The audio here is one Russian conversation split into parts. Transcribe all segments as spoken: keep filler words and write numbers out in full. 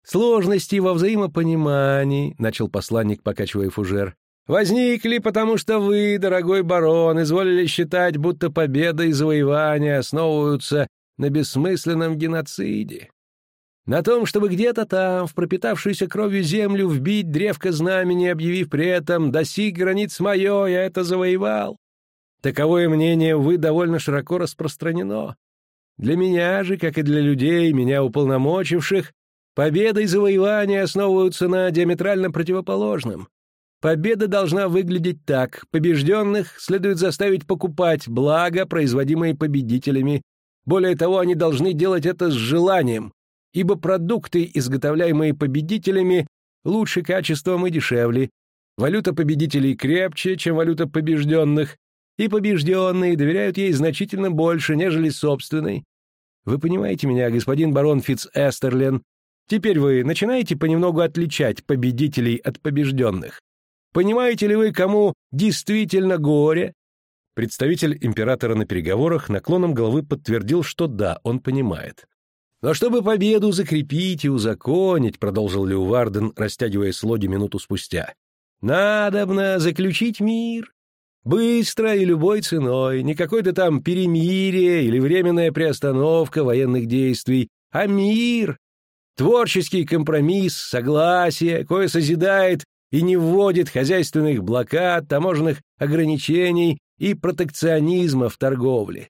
Сложности во взаимопонимании, — начал посланник, покачивая фужер, — возникли, потому что вы, дорогой барон, изволили считать, будто победа и завоевания основываются на бессмысленном геноциде. На том, чтобы где-то там, в пропитавшуюся кровью землю, вбить древко знамени, объявив при этом «достиг границ мое, я это завоевал». Таковое мнение, увы, довольно широко распространено. Для меня же, как и для людей, меня уполномочивших, победа и завоевание основываются на диаметрально противоположном. Победа должна выглядеть так: побежденных следует заставить покупать блага, производимые победителями. Более того, они должны делать это с желанием, ибо продукты, изготовляемые победителями, лучше качеством и дешевле. Валюта победителей крепче, чем валюта побежденных, и побежденные доверяют ей значительно больше, нежели собственной. Вы понимаете меня, господин барон Фитц-Эстерлен? Теперь вы начинаете понемногу отличать победителей от побежденных. Понимаете ли вы, кому действительно горе?» Представитель императора на переговорах наклоном головы подтвердил, что да, он понимает. «Но чтобы победу закрепить и узаконить», — продолжил Леуварден, растягивая слоги минуту спустя, — «надобно заключить мир. Быстро и любой ценой, не какое-то там перемирие или временная приостановка военных действий, а мир, творческий компромисс, согласие, кое созидает и не вводит хозяйственных блокад, таможенных ограничений и протекционизма в торговле».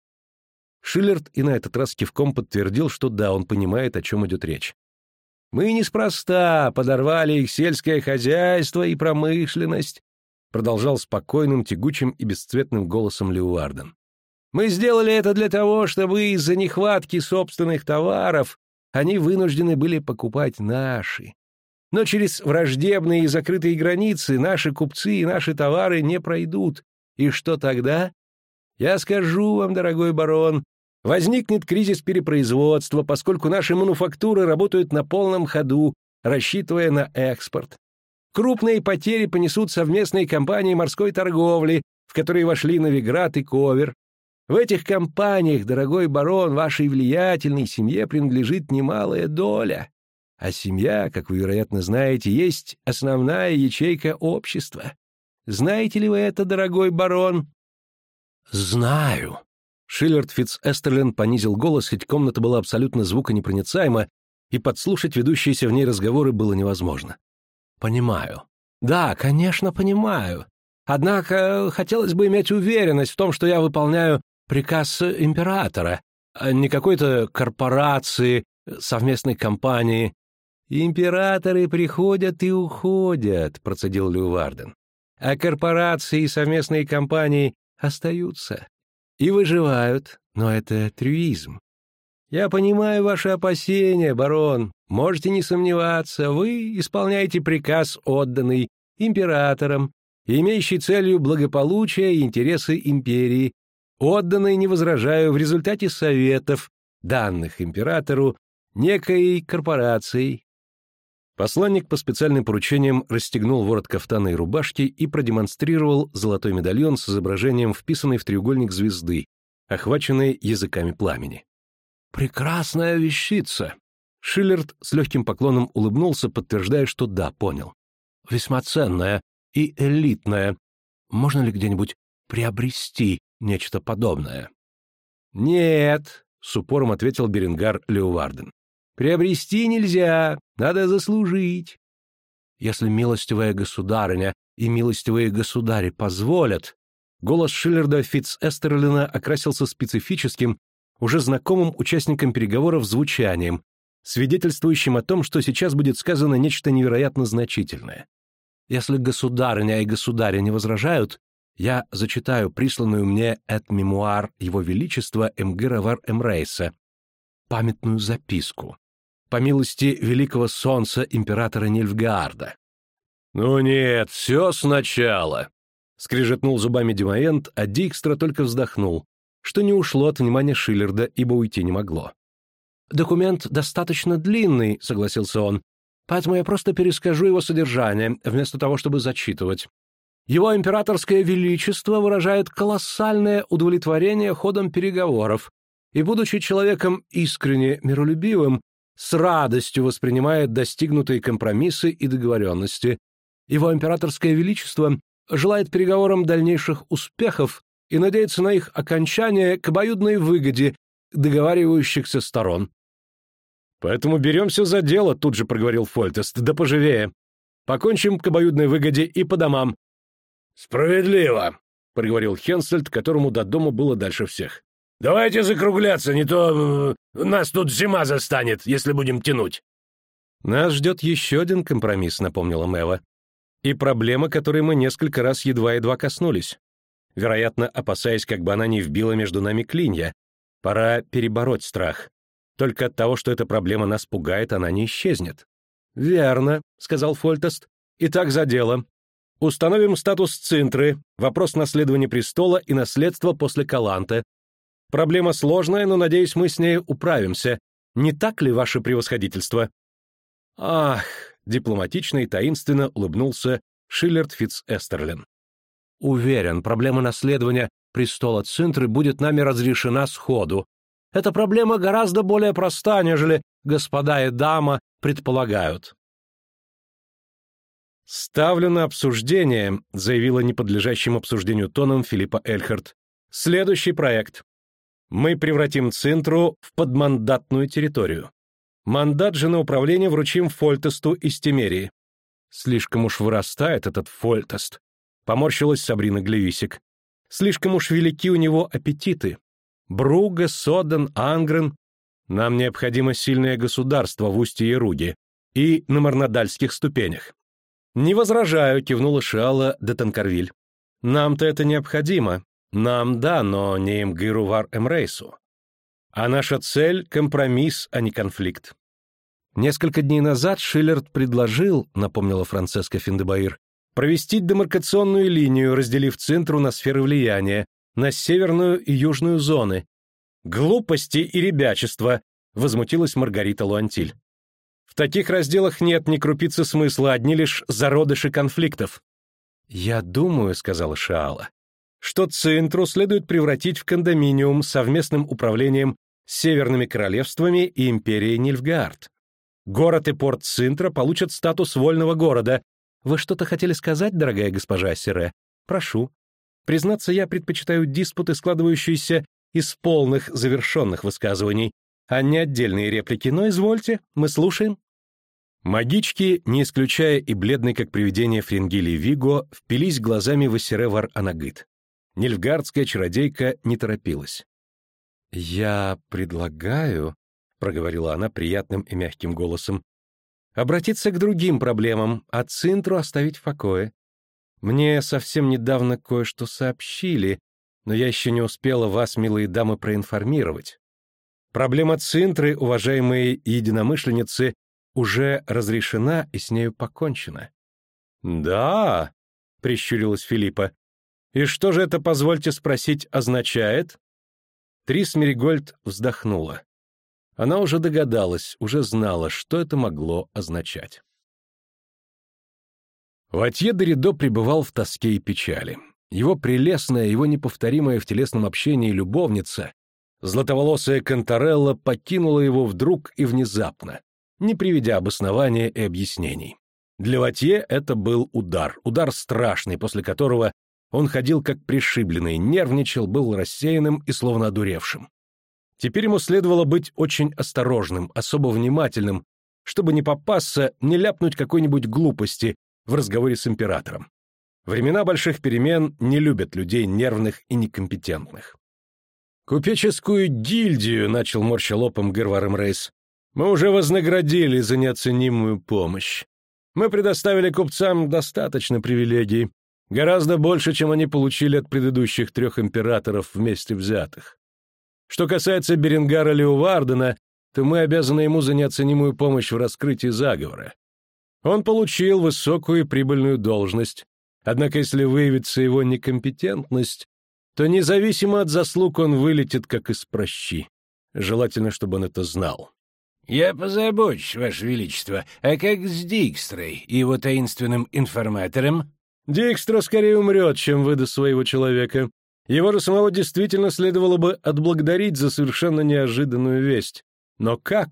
Шиллерд и на этот раз кивком подтвердил, что да, он понимает, о чем идет речь. «Мы неспроста подорвали их сельское хозяйство и промышленность», продолжал спокойным, тягучим и бесцветным голосом Леуварден. «Мы сделали это для того, чтобы из-за нехватки собственных товаров они вынуждены были покупать наши. Но через враждебные и закрытые границы наши купцы и наши товары не пройдут. И что тогда? Я скажу вам, дорогой барон, возникнет кризис перепроизводства, поскольку наши мануфактуры работают на полном ходу, рассчитывая на экспорт. Крупные потери понесут совместные компании морской торговли, в которые вошли Новиград и Ковер. В этих компаниях, дорогой барон, вашей влиятельной семье принадлежит немалая доля. А семья, как вы, вероятно, знаете, есть основная ячейка общества. Знаете ли вы это, дорогой барон?» «Знаю». Шиллерд Фитц-Эстерлен понизил голос, хоть комната была абсолютно звуконепроницаема, и подслушать ведущиеся в ней разговоры было невозможно. «Понимаю. Да, конечно, понимаю. Однако хотелось бы иметь уверенность в том, что я выполняю приказ императора, а не какой-то корпорации, совместной компании». «Императоры приходят и уходят», — процедил Леуварден. «А корпорации и совместные компании остаются и выживают, но это трюизм. Я понимаю ваши опасения, барон. Можете не сомневаться, вы исполняете приказ, отданный императором, имеющий целью благополучие и интересы империи, отданный, не возражаю, в результате советов, данных императору, некой корпорацией». Посланник по специальным поручениям расстегнул ворот кафтана и рубашки и продемонстрировал золотой медальон с изображением вписанной в треугольник звезды, охваченной языками пламени. «Прекрасная вещица!» Шиллерд с легким поклоном улыбнулся, подтверждая, что да, понял. «Весьма ценная и элитная. Можно ли где-нибудь приобрести нечто подобное?» «Нет», — с упором ответил Беренгар Леуварден. «Приобрести нельзя, надо заслужить». «Если милостивая государыня и милостивые государи позволят...» Голос Шиллерда Фитц-Эстерлена окрасился специфическим, уже знакомым участникам переговоров звучанием, свидетельствующим о том, что сейчас будет сказано нечто невероятно значительное. «Если государыня и государи не возражают, я зачитаю присланную мне эт мемуар Его Величества Эмгыра Вар Эмрейса, памятную записку, по милости великого солнца императора Нильфгаарда». «Ну нет, все сначала», — скрежетнул зубами Демоент, а Дикстра только вздохнул, что не ушло от внимания Шиллерда, ибо уйти не могло. «Документ достаточно длинный», — согласился он, «поэтому я просто перескажу его содержание, вместо того, чтобы зачитывать. Его императорское величество выражает колоссальное удовлетворение ходом переговоров и, будучи человеком искренне миролюбивым, с радостью воспринимает достигнутые компромиссы и договоренности. Его императорское величество желает переговорам дальнейших успехов и надеется на их окончание к обоюдной выгоде договаривающихся сторон. «Поэтому беремся за дело», — тут же проговорил Фольтест, — «да поживее. Покончим к обоюдной выгоде и по домам». «Справедливо», — проговорил Хенсельд, которому до дома было дальше всех. «Давайте закругляться, не то э, нас тут зима застанет, если будем тянуть». «Нас ждет еще один компромисс», — напомнила Мэва. «И проблема, которой мы несколько раз едва-едва коснулись. Вероятно, опасаясь, как бы она не вбила между нами клинья. Пора перебороть страх. Только от того, что эта проблема нас пугает, она не исчезнет». «Верно», — сказал Фольтест. «Итак, за дело. Установим статус Цинтры, вопрос наследования престола и наследства после Каланте. Проблема сложная, но, надеюсь, мы с ней управимся. Не так ли, ваше превосходительство?» «Ах!» — дипломатично и таинственно улыбнулся Шиллерд Фитц-Эстерлин. «Уверен, проблема наследования престола Цинтры будет нами разрешена сходу. Эта проблема гораздо более проста, нежели господа и дама предполагают». «Ставлю на обсуждение», — заявила неподлежащим обсуждению тоном Филиппа Эльхард, — «следующий проект. Мы превратим Цинтру в подмандатную территорию. Мандат же на управление вручим Фольтесту из Темерии». «Слишком уж вырастает этот Фольтест», — поморщилась Сабрина Глевисик. «Слишком уж велики у него аппетиты. Бруга, Соден, Ангрен. Нам необходимо сильное государство в устье Яруги и на Марнадальских ступенях». «Не возражаю», — кивнула Шиала де Танкарвиль. «Нам-то это необходимо. Нам да, но не Мгырувар Эмрейсу. А наша цель — компромисс, а не конфликт». Несколько дней назад Шиллерд предложил, напомнила Францеска Финдебаир, провести демаркационную линию, разделив Цинтру на сферы влияния, на северную и южную зоны. «Глупости и ребячество», — возмутилась Маргарита Луантиль. «В таких разделах нет ни крупицы смысла, одни лишь зародыши конфликтов». «Я думаю», — сказала Шиала, «что Цинтру следует превратить в кондоминиум с совместным управлением северными королевствами и империей Нильфгаард. Город и порт Цинтра получат статус вольного города. Вы что-то хотели сказать, дорогая госпожа Сире? Прошу. Признаться, я предпочитаю диспуты, складывающиеся из полных завершенных высказываний, а не отдельные реплики, но извольте, мы слушаем». Магички, не исключая и бледной, как привидение Фрингили Виго, впились глазами в Ассире Вар-Анагыт. Нильфгаардская чародейка не торопилась. «Я предлагаю», — проговорила она приятным и мягким голосом, «обратиться к другим проблемам, а Цинтру оставить в покое. Мне совсем недавно кое-что сообщили, но я еще не успела вас, милые дамы, проинформировать. Проблема Цинтры, уважаемые единомышленницы, уже разрешена и с нею покончено». «Да», — прищурилась Филиппа, — «и что же это, позвольте спросить, означает?» Трис Меригольд вздохнула. Она уже догадалась, уже знала, что это могло означать. Ватье де Ридо пребывал в тоске и печали. Его прелестная, его неповторимая в телесном общении любовница, златоволосая Конторелла, покинула его вдруг и внезапно, не приведя обоснования и объяснений. Для Ватье это был удар, удар страшный, после которого он ходил как пришибленный, нервничал, был рассеянным и словно одуревшим. Теперь ему следовало быть очень осторожным, особо внимательным, чтобы не попасться, не ляпнуть какой-нибудь глупости в разговоре с императором. Времена больших перемен не любят людей нервных и некомпетентных. «Купеческую гильдию», — начал морща лопом Гервар Эмрейс, — «мы уже вознаградили за неоценимую помощь. Мы предоставили купцам достаточно привилегий, гораздо больше, чем они получили от предыдущих трех императоров вместе взятых. Что касается Беренгара Леувардена, то мы обязаны ему за неоценимую помощь в раскрытии заговора. Он получил высокую и прибыльную должность, однако если выявится его некомпетентность, то независимо от заслуг он вылетит как из прощи. Желательно, чтобы он это знал». «Я позабочусь, Ваше Величество. А как с Дикстрой и его таинственным информатором?» «Дикстра скорее умрет, чем выдаст своего человека. Его же самого действительно следовало бы отблагодарить за совершенно неожиданную весть. Но как?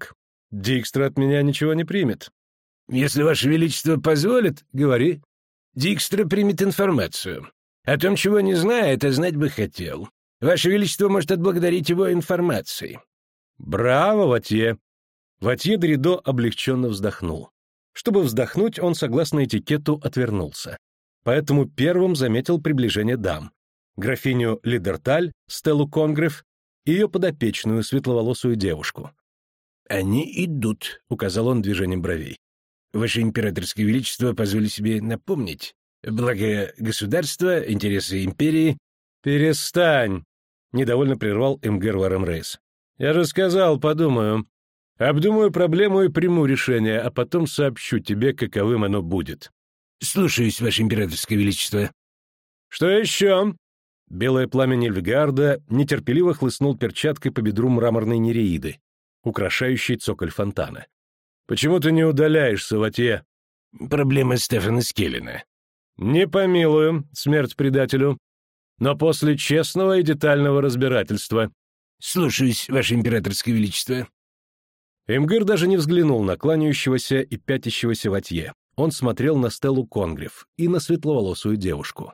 Дикстра от меня ничего не примет. Если Ваше Величество позволит, говори. Дикстра примет информацию. О том, чего не знает, а знать бы хотел. Ваше Величество может отблагодарить его информацией. Браво, Ватье. Ватье Доридо облегченно вздохнул. Чтобы вздохнуть, он, согласно этикету, отвернулся. Поэтому первым заметил приближение дам. Графиню Лидерталь, Стеллу Конгреф и ее подопечную, светловолосую девушку. «Они идут», — указал он движением бровей. «Ваше императорское величество, позволю себе напомнить. Благо государства, интересы империи...» «Перестань!» — недовольно прервал Эмгер Варамрейс. «Я же сказал, подумаю. Обдумаю проблему и приму решение, а потом сообщу тебе, каковым оно будет». «Слушаюсь, Ваше императорское величество». «Что еще?» Белое пламя Нильфгарда нетерпеливо хлыстнул перчаткой по бедру мраморной нереиды, украшающей цоколь фонтана. «Почему ты не удаляешься, Ватье?» «Проблема Стефана Скеллина». «Не помилую, смерть предателю, но после честного и детального разбирательства». «Слушаюсь, Ваше императорское величество». Эмгир даже не взглянул на кланяющегося и пятящегося Ватье. Он смотрел на Стеллу Конгреф и на светловолосую девушку.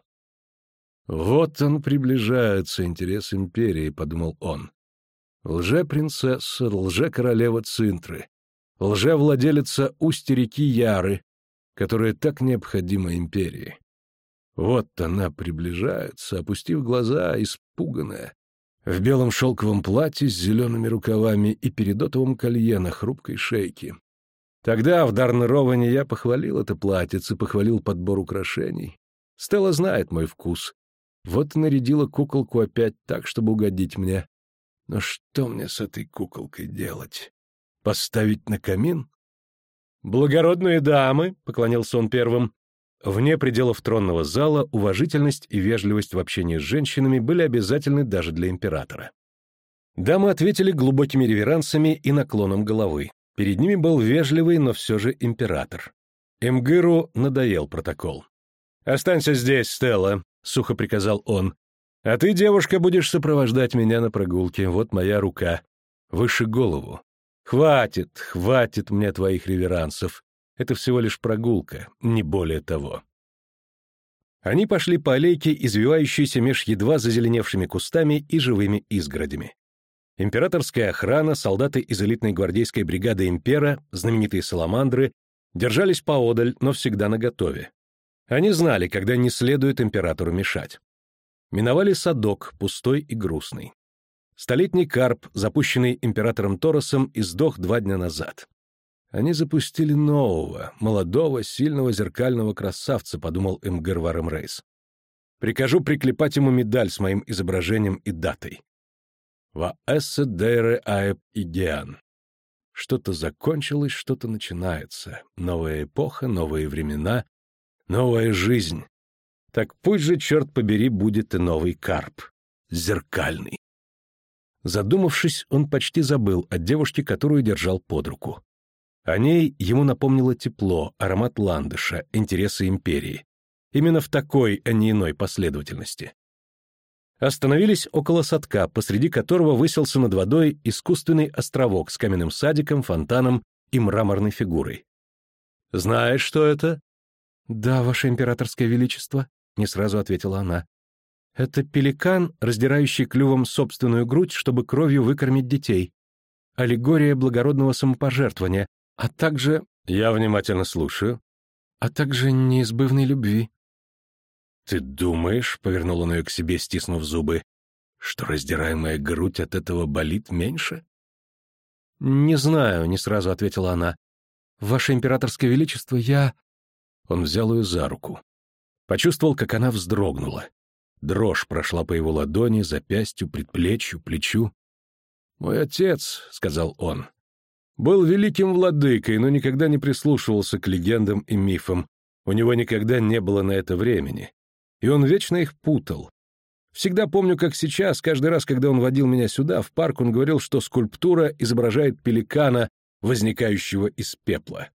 «Вот он приближается, интерес империи», — подумал он. «Лже-принцесса, лже-королева Цинтры, лже-владелица устья реки Яры, которая так необходима империи. Вот она приближается, опустив глаза, испуганная, в белом шелковом платье с зелеными рукавами и передотовом колье на хрупкой шейке. Тогда в Дарнероване я похвалил это платьице, похвалил подбор украшений. Стелла знает мой вкус. Вот нарядила куколку опять так, чтобы угодить мне. Но что мне с этой куколкой делать? Поставить на камин?» «Благородные дамы», — поклонился он первым. Вне пределов тронного зала уважительность и вежливость в общении с женщинами были обязательны даже для императора. Дамы ответили глубокими реверансами и наклоном головы. Перед ними был вежливый, но все же император. Эмгыру надоел протокол. «Останься здесь, Стелла», — сухо приказал он. «А ты, девушка, будешь сопровождать меня на прогулке. Вот моя рука. Выше голову. Хватит, хватит мне твоих реверансов. Это всего лишь прогулка, не более того». Они пошли по аллейке, извивающейся меж едва зазеленевшими кустами и живыми изгородями. Императорская охрана, солдаты из элитной гвардейской бригады импера, знаменитые саламандры, держались поодаль, но всегда наготове. Они знали, когда не следует императору мешать. Миновали садок, пустой и грустный. Столетний карп, запущенный императором Торосом, издох два дня назад. Они запустили нового, молодого, сильного зеркального красавца, подумал Эмгер Варамрейс. Прикажу приклепать ему медаль с моим изображением и датой. Ва эссе дейре аэб игеан. Что-то закончилось, что-то начинается. Новая эпоха, новые времена, новая жизнь. Так пусть же, черт побери, будет и новый карп. Зеркальный. Задумавшись, он почти забыл о девушке, которую держал под руку. О ней ему напомнило тепло, аромат ландыша, интересы империи. Именно в такой, а не иной последовательности. Остановились около садка, посреди которого высился над водой искусственный островок с каменным садиком, фонтаном и мраморной фигурой. «Знаешь, что это?» «Да, ваше императорское величество», — не сразу ответила она. «Это пеликан, раздирающий клювом собственную грудь, чтобы кровью выкормить детей. Аллегория благородного самопожертвования, а также...» «Я внимательно слушаю». «А также неизбывной любви». «Ты думаешь, — повернул он ее к себе, стиснув зубы, — что раздираемая грудь от этого болит меньше?» «Не знаю», — не сразу ответила она. «Ваше императорское величество, я...» Он взял ее за руку. Почувствовал, как она вздрогнула. Дрожь прошла по его ладони, запястью, предплечью, плечу. «Мой отец, — сказал он, — был великим владыкой, но никогда не прислушивался к легендам и мифам. У него никогда не было на это времени. И он вечно их путал. Всегда помню, как сейчас, каждый раз, когда он водил меня сюда, в парк, он говорил, что скульптура изображает пеликана, возникающего из пепла.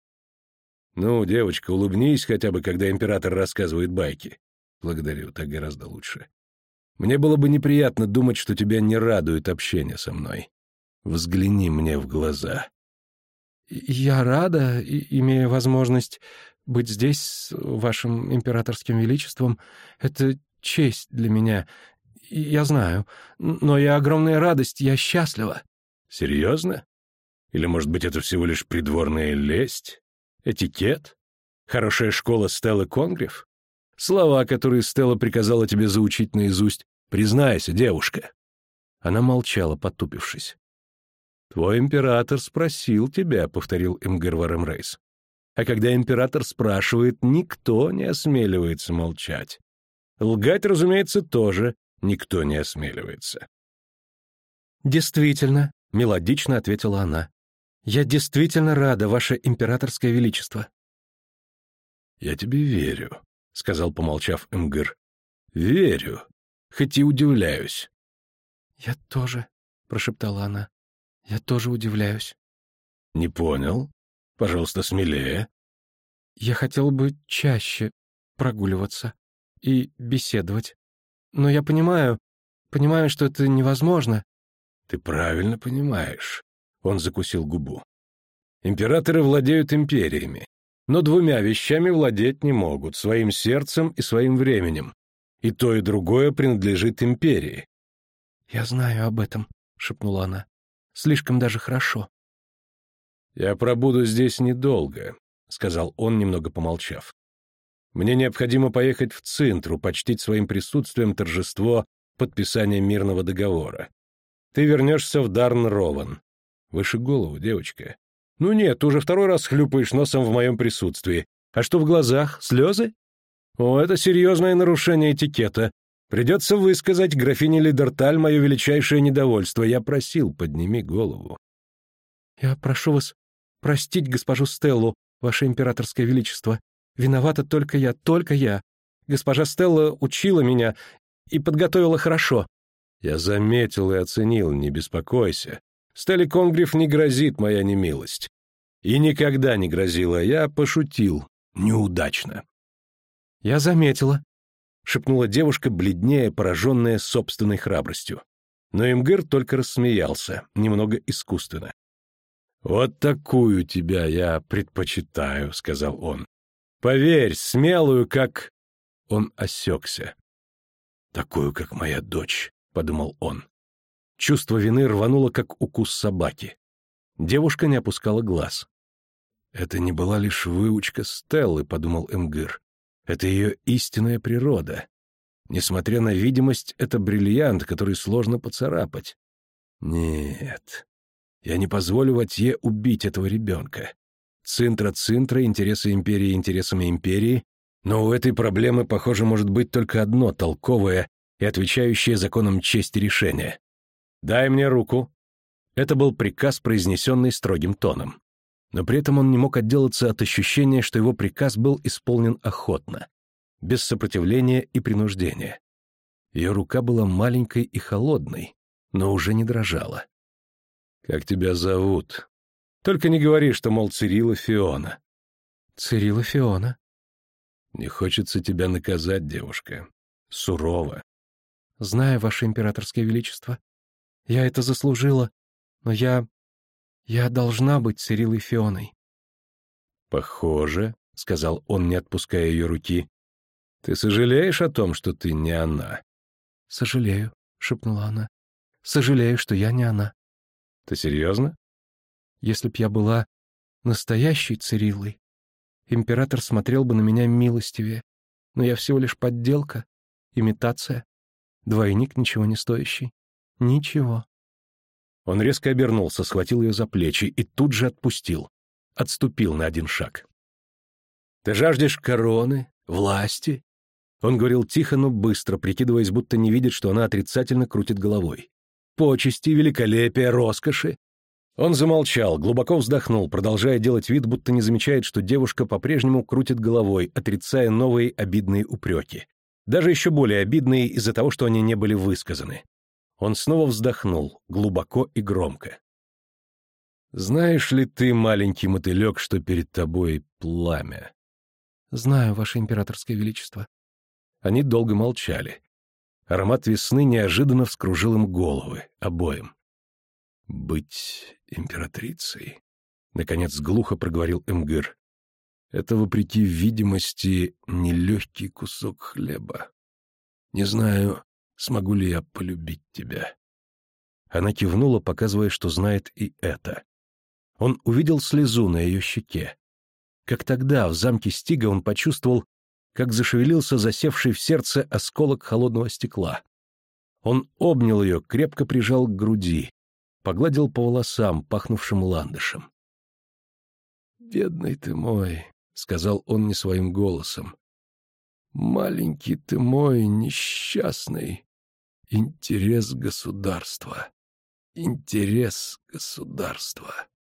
Ну, девочка, улыбнись хотя бы, когда император рассказывает байки. Благодарю, так гораздо лучше. Мне было бы неприятно думать, что тебя не радует общение со мной. Взгляни мне в глаза. Я рада, и, имея возможность быть здесь с вашим императорским величеством. Это честь для меня. И я знаю. Но и огромная радость. Я счастлива». «Серьезно? Или, может быть, это всего лишь придворная лесть? Этикет? Хорошая школа Стеллы Конгрифф? Слова, которые Стелла приказала тебе заучить наизусть. Признайся, девушка». Она молчала, потупившись. «Твой император спросил тебя», — повторил Имгир Варемрейс. «А когда император спрашивает, никто не осмеливается молчать. Лгать, разумеется, тоже никто не осмеливается». «Действительно», — мелодично ответила она. «Я действительно рада, ваше императорское величество». «Я тебе верю», — сказал, помолчав Имгир. «Верю, хоть и удивляюсь». «Я тоже», — прошептала она. «Я тоже удивляюсь». «Не понял. Пожалуйста, смелее». «Я хотел бы чаще прогуливаться и беседовать. Но я понимаю, понимаю, что это невозможно». «Ты правильно понимаешь», — он закусил губу. «Императоры владеют империями, но двумя вещами владеть не могут — своим сердцем и своим временем. И то, и другое принадлежит империи». «Я знаю об этом», — шепнула она. «Слишком даже хорошо». «Я пробуду здесь недолго», — сказал он, немного помолчав. «Мне необходимо поехать в Цинтру, почтить своим присутствием торжество подписания мирного договора. Ты вернешься в Дарн-Рован. Выше голову, девочка. Ну нет, ты уже второй раз хлюпаешь носом в моем присутствии. А что в глазах? Слезы? О, это серьезное нарушение этикета. Придется высказать графине Лидерталь мое величайшее недовольство. Я просил, подними голову». «Я прошу вас простить госпожу Стеллу, ваше императорское величество. Виновата только я, только я. Госпожа Стелла учила меня и подготовила хорошо». «Я заметил и оценил, не беспокойся. Стелле Конгрифф не грозит моя немилость. И никогда не грозила, я пошутил. Неудачно». «Я заметила», — шепнула девушка, бледнее, пораженная собственной храбростью. Но Имгир только рассмеялся, немного искусственно. «Вот такую тебя я предпочитаю», — сказал он. «Поверь, смелую, как...» Он осекся. «Такую, как моя дочь», — подумал он. Чувство вины рвануло, как укус собаки. Девушка не опускала глаз. «Это не была лишь выучка Стеллы», — подумал Имгир. «Это ее истинная природа. Несмотря на видимость, это бриллиант, который сложно поцарапать. Нет, я не позволю Ватье убить этого ребенка. Цинтра-цинтра, интересы империи интересами империи, но у этой проблемы, похоже, может быть только одно толковое и отвечающее законам чести решение. «Дай мне руку». Это был приказ, произнесенный строгим тоном. Но при этом он не мог отделаться от ощущения, что его приказ был исполнен охотно, без сопротивления и принуждения. Ее рука была маленькой и холодной, но уже не дрожала. «Как тебя зовут? Только не говори, что, мол, Цирилла Фиона». «Цирилла Фиона». «Не хочется тебя наказать, девушка. Сурово». «Знаю, ваше императорское величество. Я это заслужила, но я... я должна быть Цириллой Фионой». «Похоже», — сказал он, не отпуская ее руки. «Ты сожалеешь о том, что ты не она?» «Сожалею», — шепнула она. «Сожалею, что я не она». «Ты серьезно?» «Если б я была настоящей Цириллой, император смотрел бы на меня милостивее, но я всего лишь подделка, имитация, двойник ничего не стоящий. Ничего». Он резко обернулся, схватил ее за плечи и тут же отпустил, отступил на один шаг. «Ты жаждешь короны, власти?» Он говорил тихо, но быстро, прикидываясь, будто не видит, что она отрицательно крутит головой. «Почести, великолепие, роскоши?» Он замолчал, глубоко вздохнул, продолжая делать вид, будто не замечает, что девушка по-прежнему крутит головой, отрицая новые обидные упреки. Даже еще более обидные из-за того, что они не были высказаны. Он снова вздохнул, глубоко и громко. «Знаешь ли ты, маленький мотылек, что перед тобой пламя?» «Знаю, ваше императорское величество». Они долго молчали. Аромат весны неожиданно вскружил им головы, обоим. «Быть императрицей? Наконец глухо проговорил Эмгыр. Это, вопреки видимости, нелегкий кусок хлеба. Не знаю, смогу ли я полюбить тебя. Она кивнула, показывая, что знает и это. Он увидел слезу на ее щеке. Как тогда, в замке Стига, он почувствовал, как зашевелился засевший в сердце осколок холодного стекла. Он обнял ее, крепко прижал к груди, погладил по волосам, пахнувшим ландышем. «Бедный ты мой», — сказал он не своим голосом. «Маленький ты мой, несчастный. Интерес государства. Интерес государства».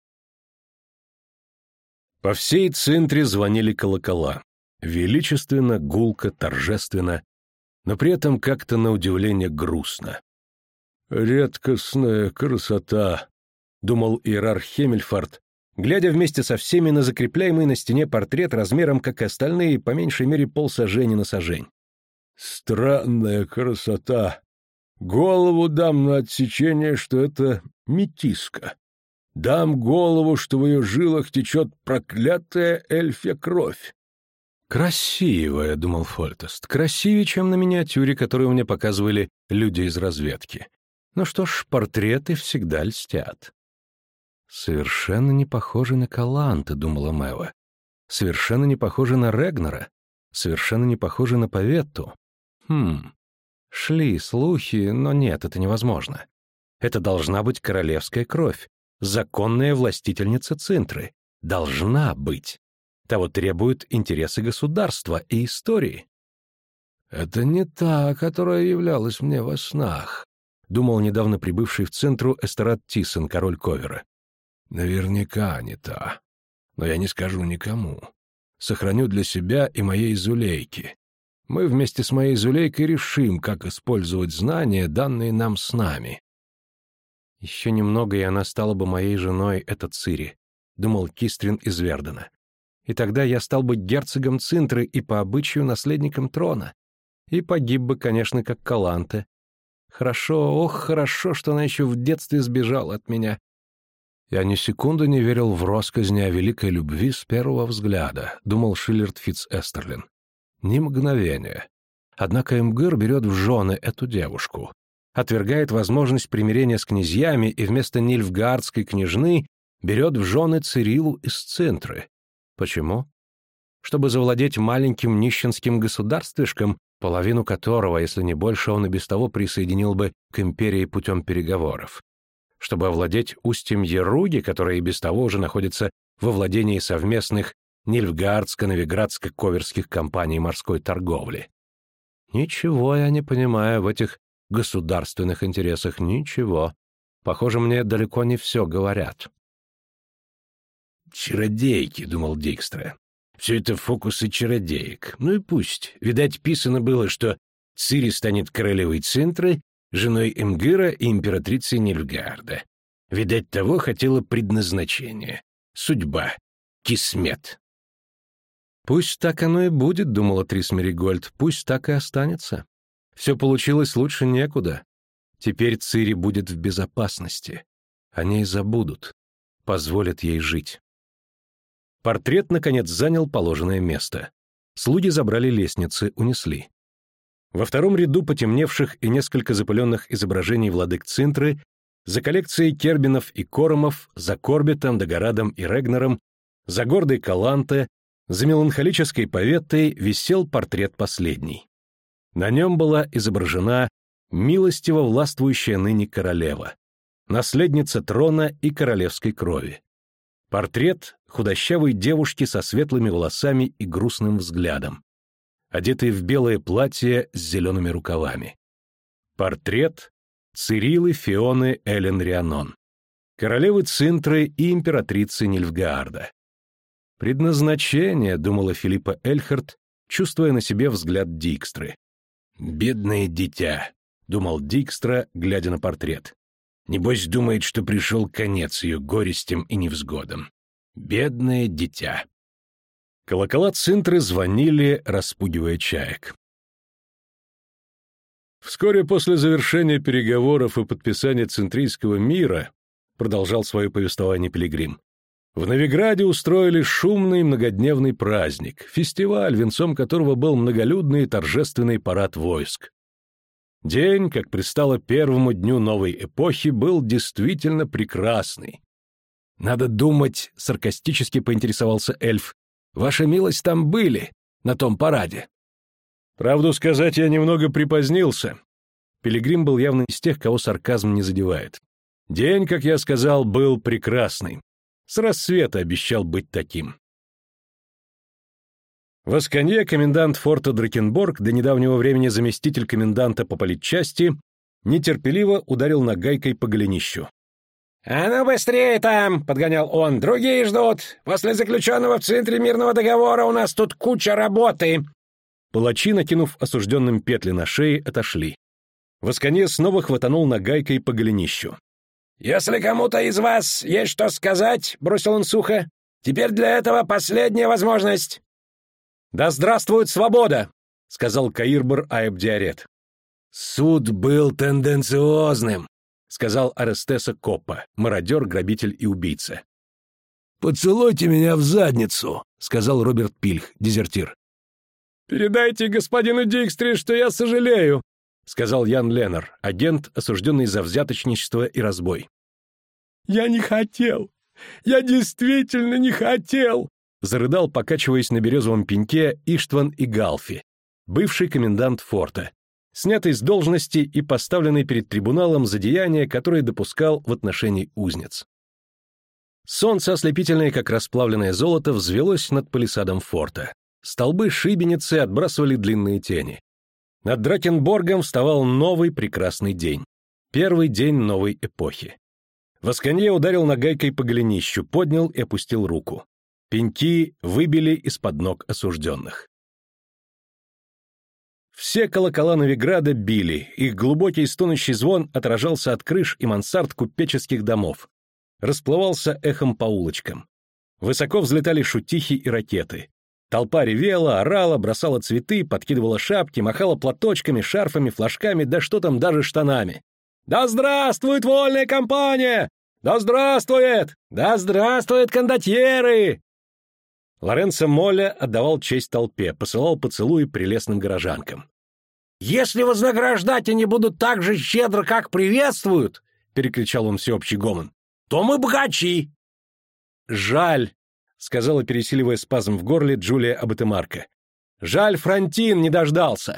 По всей центре звонили колокола. Величественно, гулко, торжественно, но при этом как-то на удивление грустно. «Редкостная красота», — думал иерарх Хемельфард, глядя вместе со всеми на закрепляемый на стене портрет размером, как и остальные, по меньшей мере полсажени на сажень. «Странная красота. Голову дам на отсечение, что это метиска. Дам голову, что в ее жилах течет проклятая эльфья кровь». «Красивая», — думал Фольтест, — «красивее, чем на миниатюре, которую мне показывали люди из разведки. Ну что ж, портреты всегда льстят». «Совершенно не похожи на Каланта», — думала Мэва. «Совершенно не похожи на Регнера. Совершенно не похожи на Паветту. Хм. Шли слухи, но нет, это невозможно. Это должна быть королевская кровь, законная властительница Цинтры. Должна быть. Того требуют интересы государства и истории». «Это не та, которая являлась мне во снах», — думал недавно прибывший в Цинтру Эстерад Тисон, король Ковера. «Наверняка не та. Но я не скажу никому. Сохраню для себя и моей Зулейки. Мы вместе с моей Зулейкой решим, как использовать знания, данные нам снами». «Еще немного, и она стала бы моей женой, это Цири», — думал Кистрин из Вердена. «И тогда я стал бы герцогом Цинтры и по обычаю наследником трона. И погиб бы, конечно, как Каланте. Хорошо, ох, хорошо, что она еще в детстве сбежала от меня». «Я ни секунды не верил в россказни о великой любви с первого взгляда», — думал Шиллерд Фитц-Эстерлин. «Ни мгновения. Однако Эмгыр берет в жены эту девушку, отвергает возможность примирения с князьями и вместо нильфгаардской княжны берет в жены Цирилу из Цинтры. Почему? Чтобы завладеть маленьким нищенским государствишком, половину которого, если не больше, он и без того присоединил бы к империи путем переговоров. Чтобы овладеть устьем Яруги, которое и без того уже находится во владении совместных Нильфгаардско-Новиградско-Коверских компаний морской торговли. Ничего я не понимаю в этих государственных интересах, ничего. Похоже, мне далеко не все говорят». «Чародейки», — думал Дикстра. «Все это фокусы чародеек. Ну и пусть. Видать, писано было, что Цири станет королевой Цинтры, женой Эмгыра и императрицей Нильфгаарда. Видать, того хотело предназначение. Судьба. Кисмет». «Пусть так оно и будет», — думала Трис Меригольд, — «пусть так и останется. Все получилось лучше некуда. Теперь Цири будет в безопасности. О ней забудут, позволят ей жить». Портрет, наконец, занял положенное место. Слуги забрали лестницы, унесли. Во втором ряду потемневших и несколько запыленных изображений владык Цинтры, за коллекцией Кербинов и Коромов, за Корбитом, Дагорадом и Регнером, за гордой Каланте, за меланхолической Паветтой висел портрет последний. На нем была изображена милостиво властвующая ныне королева, наследница трона и королевской крови. Портрет худощавой девушки со светлыми волосами и грустным взглядом, одетой в белое платье с зелеными рукавами. Портрет Цирилы Фионы Элен Рианон, королевы Цинтры и императрицы Нильфгаарда. «Предназначение», — думала Филиппа Эльхард, чувствуя на себе взгляд Дикстры. «Бедное дитя», — думал Дикстра, глядя на портрет. «Небось думает, что пришел конец ее горестям и невзгодам. Бедное дитя». Колокола Цинтры звонили, распугивая чаек. Вскоре после завершения переговоров и подписания Цинтрийского мира, продолжал свое повествование Пилигрим, В Новиграде устроили шумный многодневный праздник, фестиваль, венцом которого был многолюдный торжественный парад войск. День, как пристало первому дню новой эпохи, был действительно прекрасный. «Надо думать», — саркастически поинтересовался эльф, — «ваша милость там были, на том параде». «Правду сказать, я немного припозднился». Пилигрим был явно из тех, кого сарказм не задевает. День, как я сказал, был прекрасный. С рассвета обещал быть таким. В Асканье комендант форта Дракенборг, до недавнего времени заместитель коменданта по политчасти, нетерпеливо ударил нагайкой по голенищу. «А ну быстрее там!» — подгонял он. «Другие ждут! После заключенного в центре мирного договора у нас тут куча работы!» Палачи, накинув осужденным петли на шеи, отошли. В Асканье снова хватанул нагайкой по голенищу. «Если кому-то из вас есть что сказать, — бросил он сухо, — теперь для этого последняя возможность». «Да здравствует свобода!» — сказал Каирбар Аэбдиарет. «Суд был тенденциозным», — сказал Арестеса Коппа, мародер, грабитель и убийца. «Поцелуйте меня в задницу», — сказал Роберт Пильх, дезертир. «Передайте господину Дикстре, что я сожалею», — сказал Ян Леннер, агент, осужденный за взяточничество и разбой. «Я не хотел! Я действительно не хотел!» — зарыдал, покачиваясь на березовом пеньке, Иштван Игалфи, бывший комендант форта, снятый с должности и поставленный перед трибуналом за деяния, которые допускал в отношении узниц. Солнце, ослепительное, как расплавленное золото, взвелось над палисадом форта. Столбы шибеницы отбрасывали длинные тени. Над Дракенборгом вставал новый прекрасный день. Первый день новой эпохи. В Асканье ударил нагайкой по голенищу, поднял и опустил руку. Пеньки выбили из-под ног осужденных. Все колокола Новиграда били, их глубокий стонущий звон отражался от крыш и мансард купеческих домов. Расплывался эхом по улочкам. Высоко взлетали шутихи и ракеты. Толпа ревела, орала, бросала цветы, подкидывала шапки, махала платочками, шарфами, флажками, да что там, даже штанами. «Да здравствует вольная компания! Да здравствует! Да здравствует кондотьеры!» Лоренцо Молля отдавал честь толпе, посылал поцелуи прелестным горожанкам. «Если вознаграждать они будут так же щедро, как приветствуют, — перекричал он всеобщий гомон, — то мы богачи!» «Жаль!» — сказала, пересиливая спазм в горле, Джулия Абатемарка. «Жаль, Франтин не дождался!»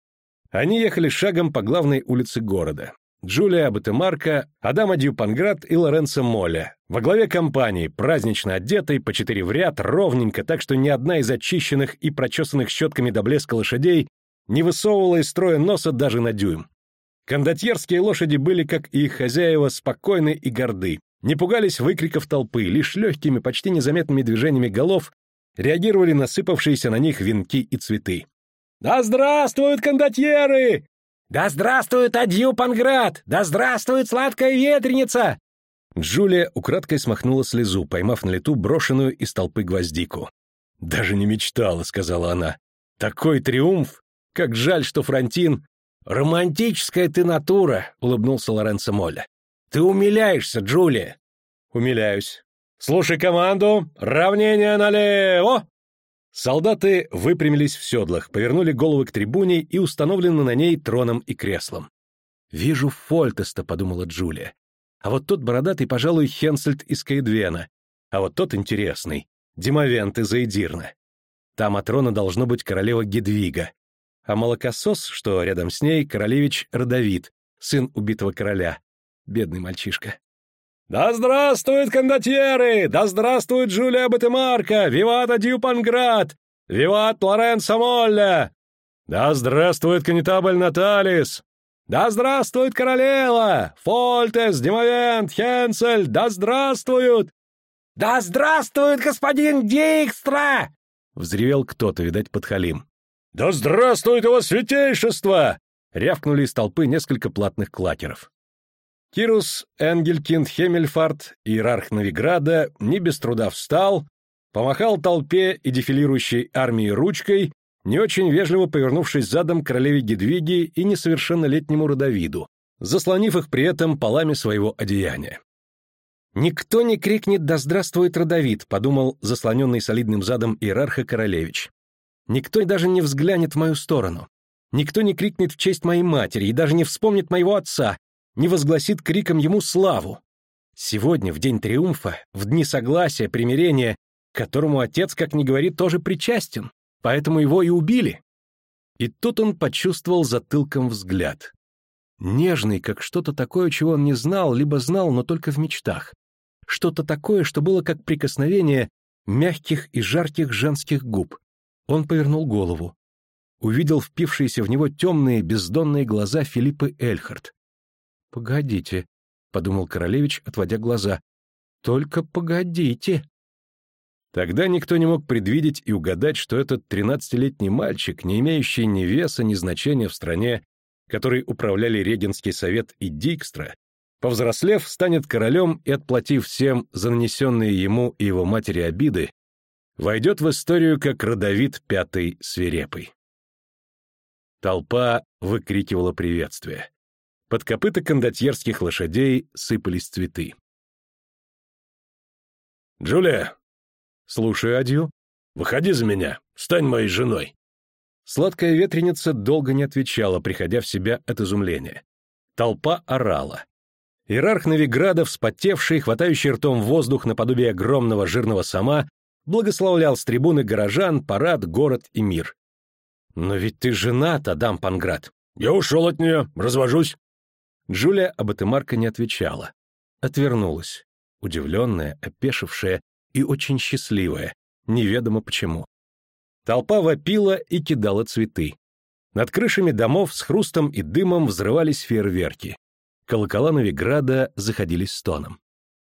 Они ехали шагом по главной улице города. Джулия Абатемарка, Адама Дьюпанград и Лоренцо Молля. Во главе компании, празднично одетой, по четыре в ряд, ровненько, так что ни одна из очищенных и прочесанных щетками до блеска лошадей не высовывала из строя носа даже на дюйм. Кондотьерские лошади были, как и их хозяева, спокойны и горды, не пугались выкриков толпы, лишь легкими, почти незаметными движениями голов реагировали на сыпавшиеся на них венки и цветы. «Да здравствуют кондотьеры! Да здравствует Адьюпанград! Да здравствует сладкая ветреница!» Джулия украдкой смахнула слезу, поймав на лету брошенную из толпы гвоздику. «Даже не мечтала», — сказала она. «Такой триумф! Как жаль, что Франтин...» «Романтическая ты натура», — улыбнулся Лоренцо Молля. «Ты умиляешься, Джулия». «Умиляюсь. Слушай команду! Равнение налево!» Солдаты выпрямились в седлах, повернули головы к трибуне и установлены на ней троном и креслом. «Вижу Фольтеста», — подумала Джулия. «А вот тот бородатый, пожалуй, Хенсельд из Каэдвена. А вот тот интересный, Димовент из Эйдирна. Там от трона должно быть королева Гедвига. А молокосос, что рядом с ней, королевич Родовид, сын убитого короля. Бедный мальчишка». «Да здравствует кондотьеры! Да здравствует Джулия Абатемарка! Виват Адьюпанград! Виват Лоренцо Молля! Да здравствует конетабль Наталис! Да здравствует королева! Фольтес, Димовент, Хенсель! Да здравствуют!» «Да здравствует господин Дикстра!» — взревел кто-то, видать, подхалим. «Да здравствует его святейшество!» — рявкнули из толпы несколько платных клакеров. Кирус Энгелькинд Хемельфарт, иерарх Новиграда, не без труда встал, помахал толпе и дефилирующей армии ручкой, не очень вежливо повернувшись задом к королеве Гедвиги и несовершеннолетнему Родовиду, заслонив их при этом полами своего одеяния. «Никто не крикнет «Да здравствует Родовид», — подумал заслоненный солидным задом иерарха Королевич. «Никто даже не взглянет в мою сторону. Никто не крикнет в честь моей матери и даже не вспомнит моего отца, не возгласит криком ему славу. Сегодня, в день триумфа, в дни согласия, примирения, к которому отец, как ни говорит, тоже причастен, поэтому его и убили». И тут он почувствовал затылком взгляд. Нежный, как что-то такое, чего он не знал, либо знал, но только в мечтах. Что-то такое, что было как прикосновение мягких и жарких женских губ. Он повернул голову. Увидел впившиеся в него темные бездонные глаза Филиппы Эльхарт. «Погодите», — подумал Королевич, отводя глаза. «Только погодите». Тогда никто не мог предвидеть и угадать, что этот тринадцатилетний мальчик, не имеющий ни веса, ни значения в стране, который управляли Регенский совет и Дикстра, повзрослев, станет королем и, отплатив всем за нанесенные ему и его матери обиды, войдет в историю как Родовид Пятый Свирепый. Толпа выкрикивала приветствие. Под копыта кондотьерских лошадей сыпались цветы. «Джулия!» «Слушаю, Адью». «Выходи за меня, стань моей женой». Сладкая ветреница долго не отвечала, приходя в себя от изумления. Толпа орала. Иерарх Новиграда, вспотевший, хватающий ртом воздух наподобие огромного жирного сома, благословлял с трибуны горожан, парад, город и мир. «Но ведь ты женат, Адам Панград». «Я ушел от нее, развожусь». Джулия Абатемарка не отвечала. Отвернулась, удивленная, опешившая и очень счастливая, неведомо почему. Толпа вопила и кидала цветы. Над крышами домов с хрустом и дымом взрывались фейерверки. Колокола Новиграда заходились стоном.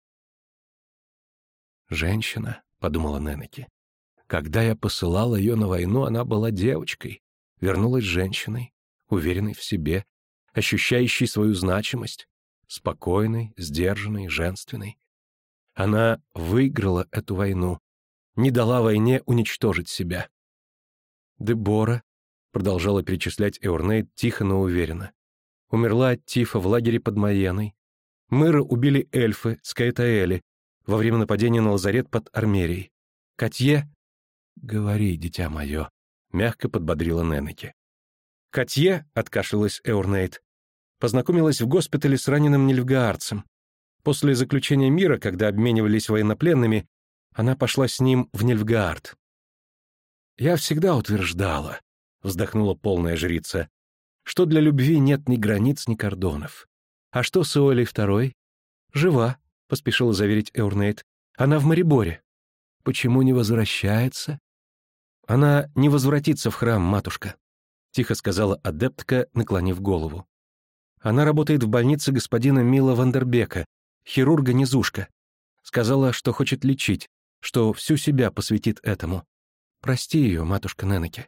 «Женщина», — подумала Ненеки. «Когда я посылала ее на войну, она была девочкой, вернулась женщиной, уверенной в себе, ощущающей свою значимость, спокойной, сдержанной, женственной. Она выиграла эту войну, не дала войне уничтожить себя». Дебора, продолжала перечислять Эорнейд тихо, но уверенно, умерла от тифа в лагере под Майеной. Мэра убили эльфы с Каэтаэли во время нападения на лазарет под Армерией. Катье... «Говори, дитя мое», — мягко подбодрила Ненеки. Катье, — откашлялась Эорнейд, — познакомилась в госпитале с раненым нильфгаарцем. После заключения мира, когда обменивались военнопленными, она пошла с ним в Нильфгаард. «Я всегда утверждала», — вздохнула полная жрица, «что для любви нет ни границ, ни кордонов. А что с Иолей Второй?» «Жива», — поспешила заверить Эорнейд. «Она в Мариборе». «Почему не возвращается?» «Она не возвратится в храм, матушка», — тихо сказала адептка, наклонив голову. «Она работает в больнице господина Мила Вандербека, хирурга-низушка. Сказала, что хочет лечить, что всю себя посвятит этому. Прости ее, матушка Ненеки».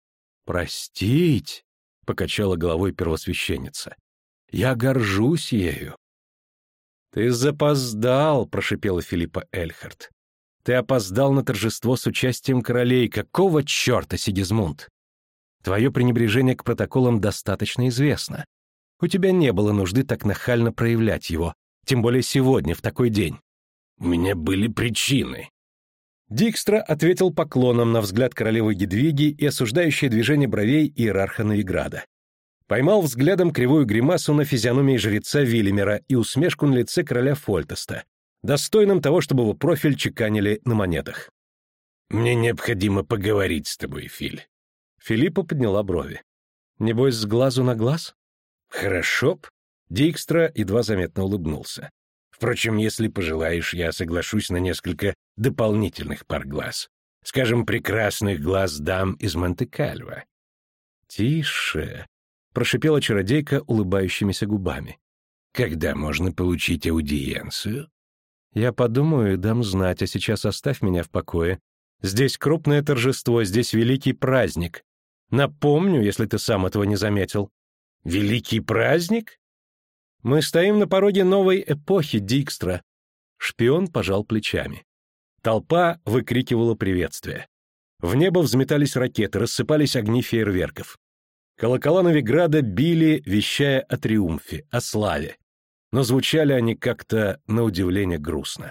«Простить?» — покачала головой первосвященница. «Я горжусь ею». «Ты запоздал», — прошипела Филиппа Эльхарт. «Ты опоздал на торжество с участием королей. Какого черта, Сигизмунд? Твое пренебрежение к протоколам достаточно известно. У тебя не было нужды так нахально проявлять его, тем более сегодня, в такой день». «У меня были причины». Дикстра ответил поклоном на взгляд королевы Гедвиги и осуждающее движение бровей иерарха Новиграда. Поймал взглядом кривую гримасу на физиономии жреца Вильямера и усмешку на лице короля Фольтеста, достойным того, чтобы его профиль чеканили на монетах. «Мне необходимо поговорить с тобой, Филь». Филиппа подняла брови. «Небось, с глазу на глаз?» «Хорошо б». Дикстра едва заметно улыбнулся. «Впрочем, если пожелаешь, я соглашусь на несколько дополнительных пар глаз. Скажем, прекрасных глаз дам из Монте-Кальво». «Тише», — прошипела чародейка улыбающимися губами. «Когда можно получить аудиенцию?» «Я подумаю и дам знать, а сейчас оставь меня в покое. Здесь крупное торжество, здесь великий праздник. Напомню, если ты сам этого не заметил». «Великий праздник?» «Мы стоим на пороге новой эпохи, Дикстра». Шпион пожал плечами. Толпа выкрикивала приветствия. В небо взметались ракеты, рассыпались огни фейерверков. Колокола Новиграда били, вещая о триумфе, о славе. но звучали они как-то на удивление грустно.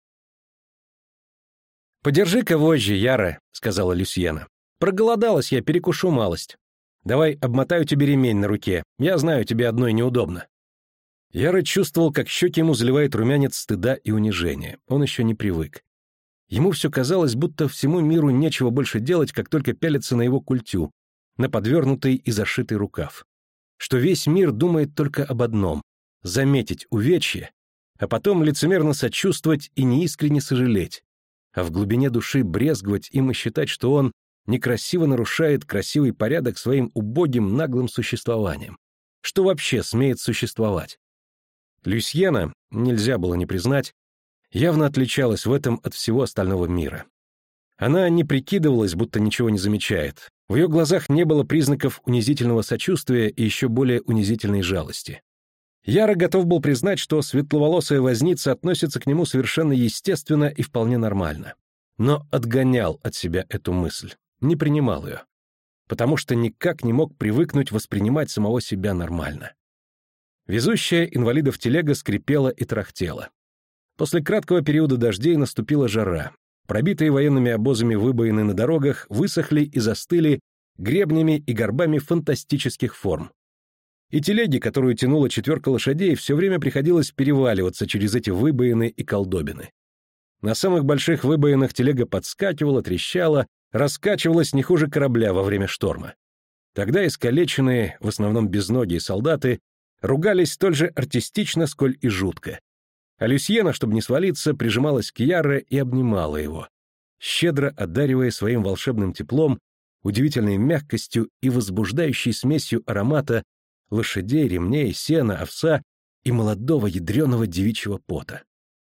«Подержи-ка вожжи, Яра», — сказала Люсьена. «Проголодалась я, перекушу малость. Давай обмотаю тебе ремень на руке, я знаю, тебе одной неудобно». Яра чувствовал, как щеки ему заливает румянец стыда и унижения. Он еще не привык. Ему все казалось, будто всему миру нечего больше делать, как только пялиться на его культю, на подвернутый и зашитый рукав. Что весь мир думает только об одном — заметить увечье, а потом лицемерно сочувствовать и неискренне сожалеть, а в глубине души брезговать им и считать, что он некрасиво нарушает красивый порядок своим убогим наглым существованием. Что вообще смеет существовать? Люсьена, нельзя было не признать, явно отличалась в этом от всего остального мира. Она не прикидывалась, будто ничего не замечает. В ее глазах не было признаков унизительного сочувствия и еще более унизительной жалости. Яро готов был признать, что светловолосая возница относится к нему совершенно естественно и вполне нормально. Но отгонял от себя эту мысль, не принимал ее, потому что никак не мог привыкнуть воспринимать самого себя нормально. Везущая инвалидов телега скрипела и тарахтела. После краткого периода дождей наступила жара. Пробитые военными обозами выбоины на дорогах высохли и застыли гребнями и горбами фантастических форм. И телеге, которую тянула четверка лошадей, все время приходилось переваливаться через эти выбоины и колдобины. На самых больших выбоинах телега подскакивала, трещала, раскачивалась не хуже корабля во время шторма. Тогда искалеченные, в основном безногие солдаты, ругались столь же артистично, сколь и жутко. А Люсьена, чтобы не свалиться, прижималась к Яре и обнимала его, щедро одаривая своим волшебным теплом, удивительной мягкостью и возбуждающей смесью аромата лошадей, ремней, сена, овса и молодого ядреного девичьего пота.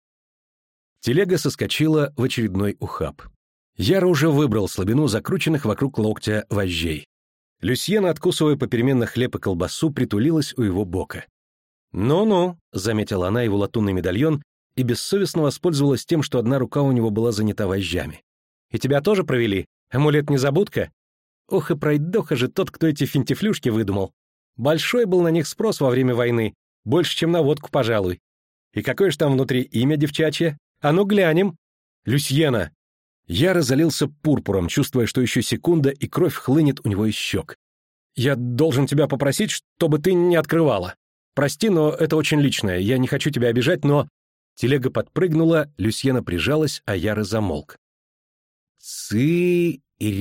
Телега соскочила в очередной ухаб. Яра уже выбрал слабину закрученных вокруг локтя вожжей. Люсьена, откусывая попеременно хлеб и колбасу, притулилась у его бока. «Ну-ну», — заметила она его латунный медальон и бессовестно воспользовалась тем, что одна рука у него была занята вожжами. «И тебя тоже провели? Амулет-незабудка? Ох и пройдоха же тот, кто эти финтифлюшки выдумал. Большой был на них спрос во время войны, больше, чем на водку, пожалуй. И какое ж там внутри имя девчачье? А ну глянем!» «Люсьена!» Я разолился пурпуром, чувствуя, что еще секунда, и кровь хлынет у него из щек. «Я должен тебя попросить, чтобы ты не открывала. Прости, но это очень личное, я не хочу тебя обижать, но...» Телега подпрыгнула, Люсьена прижалась, а Яра замолк. «Цирилла»,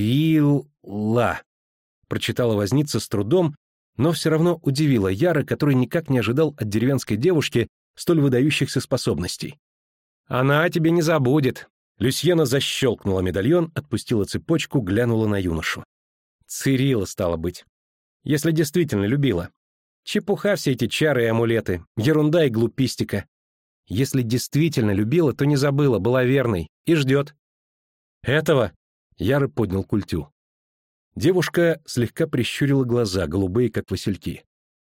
— прочитала возница с трудом, но все равно удивила Яра, который никак не ожидал от деревенской девушки столь выдающихся способностей. «Она о тебе не забудет». Люсьена защелкнула медальон, отпустила цепочку, глянула на юношу. «Цирилла, стало быть. Если действительно любила. Чепуха все эти чары и амулеты, ерунда и глупистика. Если действительно любила, то не забыла, была верной и ждет». «Этого?» — Яра поднял культю. Девушка слегка прищурила глаза, голубые, как васильки.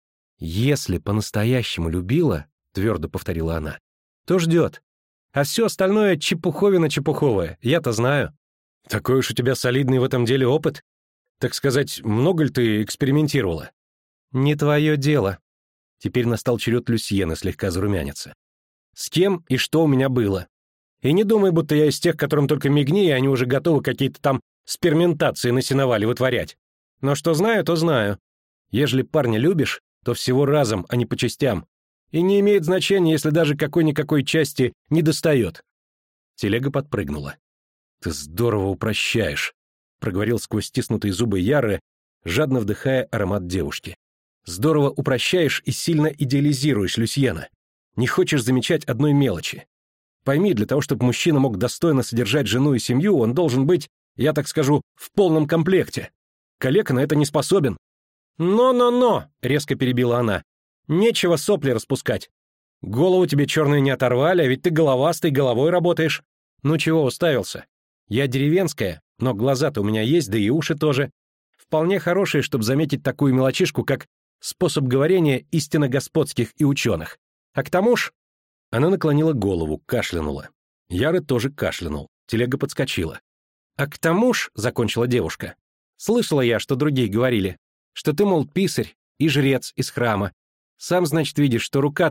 «Если по-настоящему любила, — твердо повторила она, — то ждет. А все остальное чепуховина чепуховая, я-то знаю». «Такой уж у тебя солидный в этом деле опыт? Так сказать, много ли ты экспериментировала?» «Не твое дело». Теперь настал черед Люсьены слегка зарумяниться. «С кем и что у меня было? И не думай, будто я из тех, которым только мигни, и они уже готовы какие-то там сперментации на сеновале вытворять. Но что знаю, то знаю. Ежели парня любишь, то всего разом, а не по частям. И не имеет значения, если даже какой-никакой части не достает». Телега подпрыгнула. «Ты здорово упрощаешь», — проговорил сквозь стиснутые зубы Яры, жадно вдыхая аромат девушки. «Здорово упрощаешь и сильно идеализируешь, Люсьена. Не хочешь замечать одной мелочи. Пойми, для того, чтобы мужчина мог достойно содержать жену и семью, он должен быть, я так скажу, в полном комплекте. Калека на это не способен». «Но-но-но!» — резко перебила она. «Нечего сопли распускать. Голову тебе черную не оторвали, а ведь ты головастый, головой работаешь. Ну чего уставился? Я деревенская, но глаза-то у меня есть, да и уши тоже. Вполне хорошие, чтобы заметить такую мелочишку, как способ говорения истинно господских и ученых. А к тому ж...» Она наклонила голову, кашлянула. Яра тоже кашлянул. Телега подскочила. «А к тому ж...» — закончила девушка. «Слышала я, что другие говорили, что ты, мол, писарь и жрец из храма. Сам, значит, видишь, что рука-то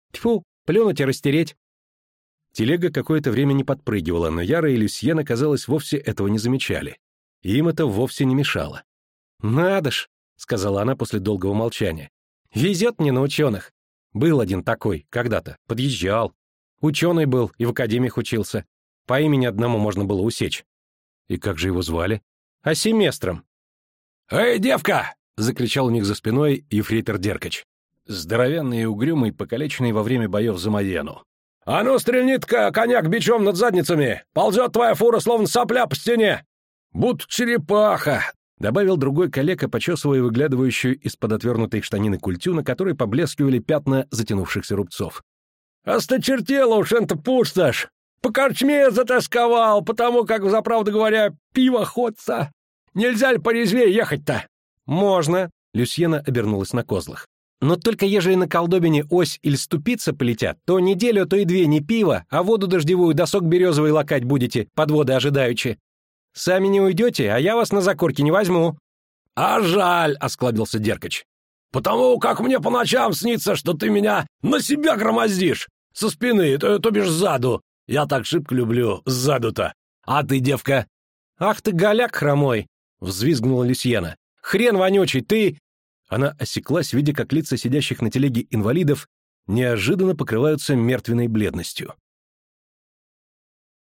Тьфу, плюнуть и растереть. Телега какое-то время не подпрыгивала, но Яра и Люсьена, казалось, вовсе этого не замечали. И им это вовсе не мешало. «Надо ж», — сказала она после долгого молчания. «Везет мне на ученых. Был один такой, когда-то, подъезжал. Ученый был и в академиях учился. По имени одному можно было усечь». «И как же его звали?» «А семестром». «Эй, девка!» — закричал у них за спиной ефрейтор Деркач. Здоровенный и угрюмый, покалеченный во время боев за Мадьяну. «А ну, стрельни-ка коньяк бичом над задницами! Ползет твоя фура, словно сопля по стене! Будто черепаха!» — добавил другой калека, почесывая выглядывающую из-под отвернутой штанины культю, на которой поблескивали пятна затянувшихся рубцов. «Осточертела уж это пустошь! По корчме затасковал, потому как, заправду говоря, пиво ходца! Нельзя ли порезвее ехать-то?» «Можно», — Люсьена обернулась на козлах. «Но только ежели на колдобине ось или ступица полетят, то неделю, а то и две не пиво, а воду дождевую да сок березовый лакать будете, подводы ожидаючи. Сами не уйдете, а я вас на закорки не возьму». «А жаль», — осклабился Деркач. «Потому как мне по ночам снится, что ты меня на себя громоздишь. Со спины, то, то бишь сзаду. Я так шибко люблю сзаду-то. А ты, девка?» «Ах ты, голяк хромой!» — взвизгнула Люсьена. «Хрен вонючий, ты...» Она осеклась, видя, как лица сидящих на телеге инвалидов неожиданно покрываются мертвенной бледностью.